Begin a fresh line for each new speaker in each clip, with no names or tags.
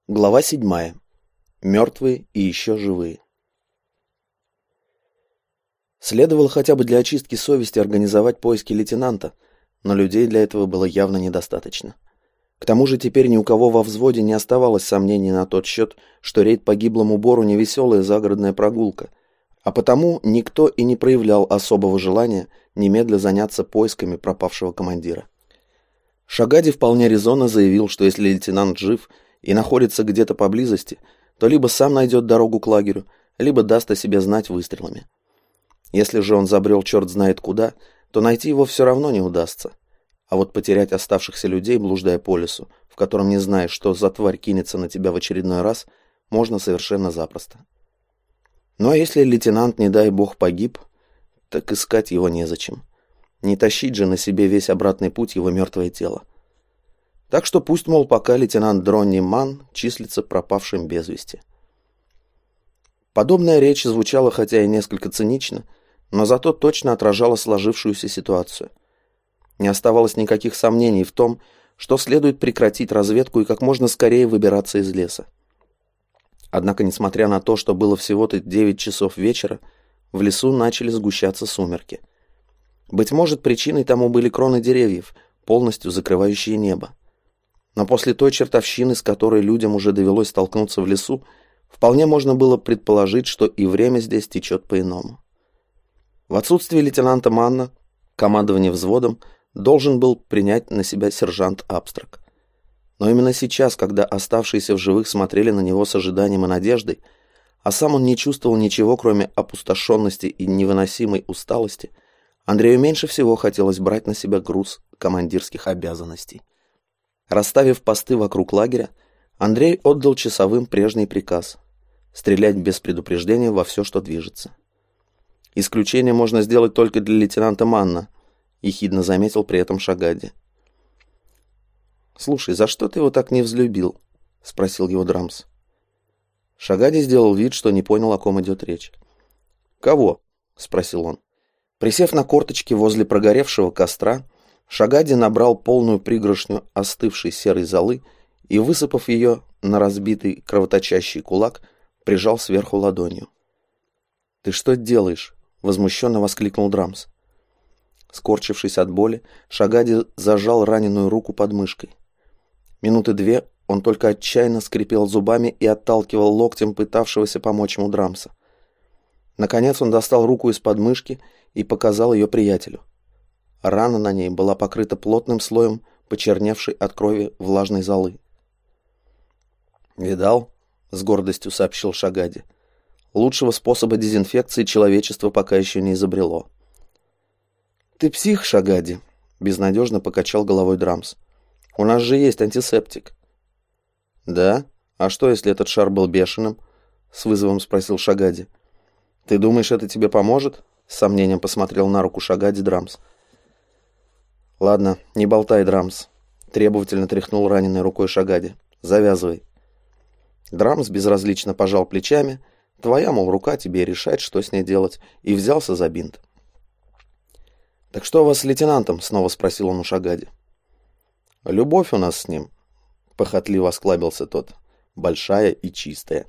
Глава 7. Мертвые и еще живые. Следовало хотя бы для очистки совести организовать поиски лейтенанта, но людей для этого было явно недостаточно. К тому же теперь ни у кого во взводе не оставалось сомнений на тот счет, что рейд по гиблому бору не веселая загородная прогулка, а потому никто и не проявлял особого желания немедля заняться поисками пропавшего командира. Шагади вполне резонно заявил, что если лейтенант жив и находится где-то поблизости, то либо сам найдет дорогу к лагерю, либо даст о себе знать выстрелами. Если же он забрел черт знает куда, то найти его все равно не удастся. А вот потерять оставшихся людей, блуждая по лесу, в котором не знаешь, что за тварь кинется на тебя в очередной раз, можно совершенно запросто. Ну а если лейтенант, не дай бог, погиб, так искать его незачем. Не тащить же на себе весь обратный путь его мертвое тело. Так что пусть, мол, пока лейтенант Дронни Манн числится пропавшим без вести. Подобная речь звучала хотя и несколько цинично, но зато точно отражала сложившуюся ситуацию. Не оставалось никаких сомнений в том, что следует прекратить разведку и как можно скорее выбираться из леса. Однако, несмотря на то, что было всего-то 9 часов вечера, в лесу начали сгущаться сумерки. Быть может, причиной тому были кроны деревьев, полностью закрывающие небо. Но после той чертовщины, с которой людям уже довелось столкнуться в лесу, вполне можно было предположить, что и время здесь течет по-иному. В отсутствие лейтенанта Манна командование взводом должен был принять на себя сержант Абстрак. Но именно сейчас, когда оставшиеся в живых смотрели на него с ожиданием и надеждой, а сам он не чувствовал ничего, кроме опустошенности и невыносимой усталости, Андрею меньше всего хотелось брать на себя груз командирских обязанностей. Расставив посты вокруг лагеря, Андрей отдал часовым прежний приказ – стрелять без предупреждения во все, что движется. Исключение можно сделать только для лейтенанта Манна, ехидно заметил при этом Шагади. «Слушай, за что ты его так не взлюбил?» – спросил его Драмс. Шагади сделал вид, что не понял, о ком идет речь. «Кого?» – спросил он. Присев на корточки возле прогоревшего костра, Шагади набрал полную пригоршню остывшей серой золы и, высыпав ее на разбитый кровоточащий кулак, прижал сверху ладонью. «Ты что делаешь?» — возмущенно воскликнул Драмс. Скорчившись от боли, Шагади зажал раненую руку под мышкой. Минуты 2 он только отчаянно скрипел зубами и отталкивал локтем пытавшегося помочь ему Драмса. Наконец он достал руку из-под мышки и показал ее приятелю. Рана на ней была покрыта плотным слоем почерневшей от крови влажной золы. «Видал?» — с гордостью сообщил Шагади. «Лучшего способа дезинфекции человечество пока еще не изобрело». «Ты псих, Шагади?» — безнадежно покачал головой Драмс. «У нас же есть антисептик». «Да? А что, если этот шар был бешеным?» — с вызовом спросил Шагади. «Ты думаешь, это тебе поможет?» — с сомнением посмотрел на руку Шагади Драмс. «Ладно, не болтай, Драмс», — требовательно тряхнул раненой рукой Шагади. «Завязывай». Драмс безразлично пожал плечами. «Твоя, мол, рука, тебе решать, что с ней делать», и взялся за бинт. «Так что у вас с лейтенантом?» — снова спросил он у Шагади. «Любовь у нас с ним», — похотливо осклабился тот. «Большая и чистая».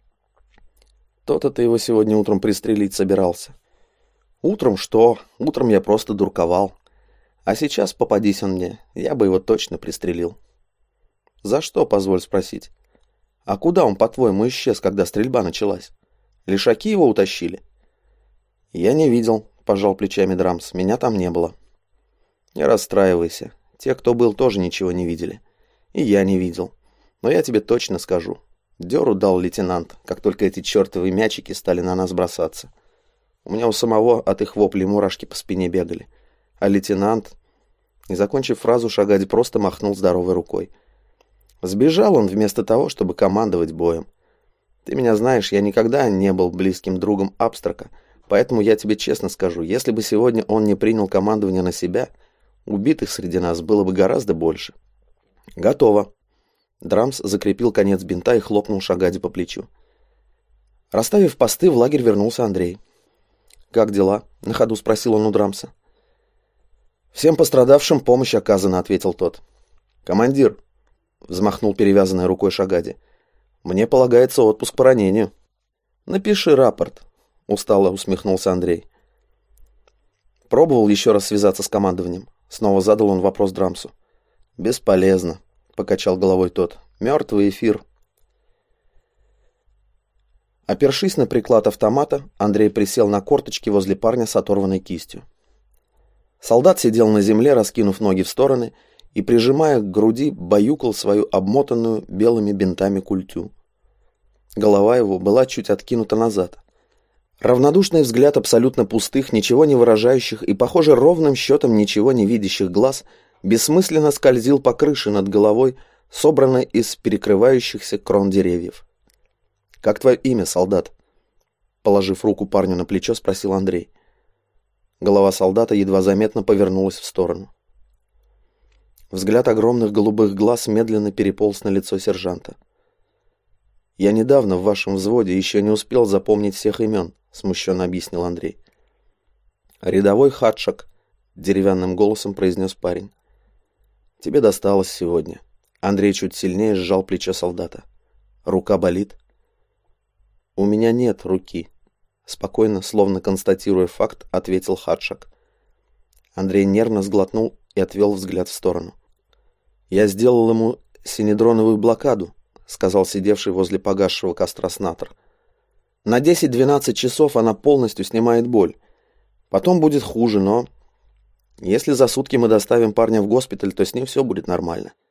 «То-то ты его сегодня утром пристрелить собирался». «Утром что? Утром я просто дурковал. А сейчас, попадись он мне, я бы его точно пристрелил». «За что, позволь спросить? А куда он, по-твоему, исчез, когда стрельба началась? Лишаки его утащили?» «Я не видел», — пожал плечами Драмс, — «меня там не было». «Не расстраивайся, те, кто был, тоже ничего не видели. И я не видел. Но я тебе точно скажу. Дёру дал лейтенант, как только эти чертовы мячики стали на нас бросаться. У меня у самого от их воплей мурашки по спине бегали. А лейтенант...» И, закончив фразу, Шагади просто махнул здоровой рукой. «Сбежал он вместо того, чтобы командовать боем. Ты меня знаешь, я никогда не был близким другом Абстрака, поэтому я тебе честно скажу, если бы сегодня он не принял командование на себя, убитых среди нас было бы гораздо больше». «Готово». Драмс закрепил конец бинта и хлопнул Шагади по плечу. Расставив посты, в лагерь вернулся Андрей. «Как дела?» — на ходу спросил он у Драмса. «Всем пострадавшим помощь оказана», — ответил тот. «Командир», — взмахнул перевязанной рукой Шагади, Мне полагается отпуск по ранению. Напиши рапорт, устало усмехнулся Андрей. Пробовал еще раз связаться с командованием. Снова задал он вопрос Драмсу. Бесполезно, покачал головой тот. Мертвый эфир. Опершись на приклад автомата, Андрей присел на корточки возле парня с оторванной кистью. Солдат сидел на земле, раскинув ноги в стороны, и, прижимая к груди, баюкал свою обмотанную белыми бинтами культю. Голова его была чуть откинута назад. Равнодушный взгляд абсолютно пустых, ничего не выражающих и, похоже, ровным счетом ничего не видящих глаз бессмысленно скользил по крыше над головой, собранной из перекрывающихся крон деревьев. «Как твое имя, солдат?» Положив руку парню на плечо, спросил Андрей. Голова солдата едва заметно повернулась в сторону. Взгляд огромных голубых глаз медленно переполз на лицо сержанта. «Я недавно в вашем взводе еще не успел запомнить всех имен», — смущенно объяснил Андрей. «Рядовой Хадшак», — деревянным голосом произнес парень. «Тебе досталось сегодня». Андрей чуть сильнее сжал плечо солдата. «Рука болит?» «У меня нет руки», — спокойно, словно констатируя факт, ответил Хадшак. Андрей нервно сглотнул и отвел взгляд в сторону. «Я сделал ему синедроновую блокаду», — сказал сидевший возле погасшего костра снатор. «На 10-12 часов она полностью снимает боль. Потом будет хуже, но... Если за сутки мы доставим парня в госпиталь, то с ним все будет нормально».